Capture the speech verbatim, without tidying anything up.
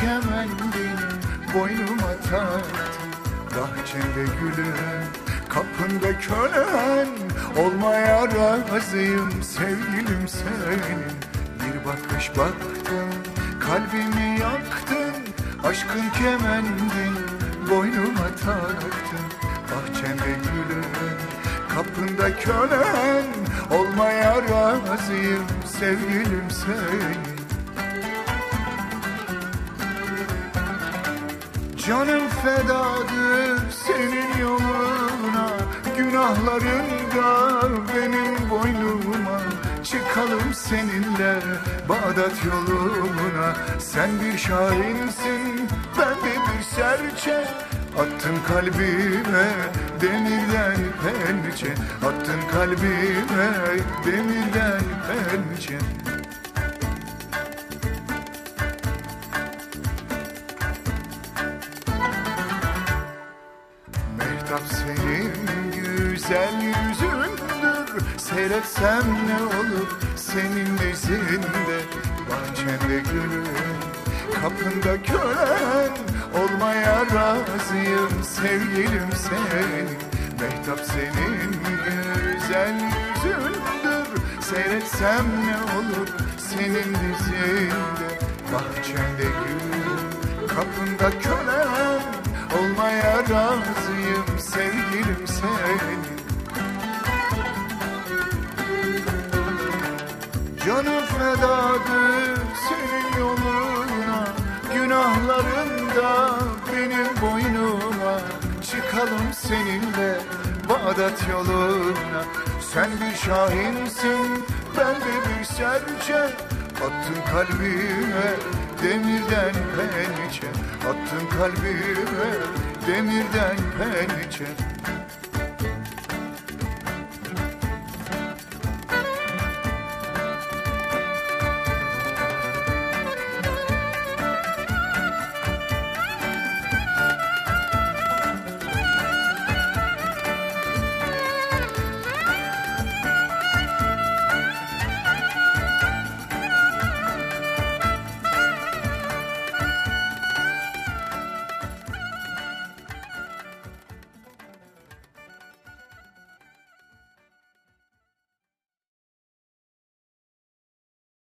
kemendin boynuma taktın. Bahçemde gülün, kapında kölen, olmaya razıyım sevgilim senin. Bir bakış baktın, kalbimi yaktın, aşkın kemendin boynuma taktın. Bahçemde gülün, kapında kölen, olmaya razıyım sevgilim senin. Canım fedadır senin yoluna, günahların da benim boynuma. Çıkalım seninle Bağdat yoluna. Sen bir şahinsin, ben de bir serçe. Attın kalbime demirden pençe, attın kalbime demirden pençe. Mehtap senin güzel yüzündür, seyretsem ne olur senin dizinde. Bahçende gülün, kapında kölen, olmaya razıyım sevgilim senin. Mehtap senin güzel yüzündür, seyretsem ne olur senin dizinde. Bahçemde gül, kapında kölen, olmaya razıyım sevgilim senin. Canım fedadır senin yoluna, günahların da benim boynuma. Çıkalım seninle Bağdat yoluna. Sen bir şahinsin, ben de bir serçe. Attın kalbime demirden pençe, attın kalbime demirden pençe.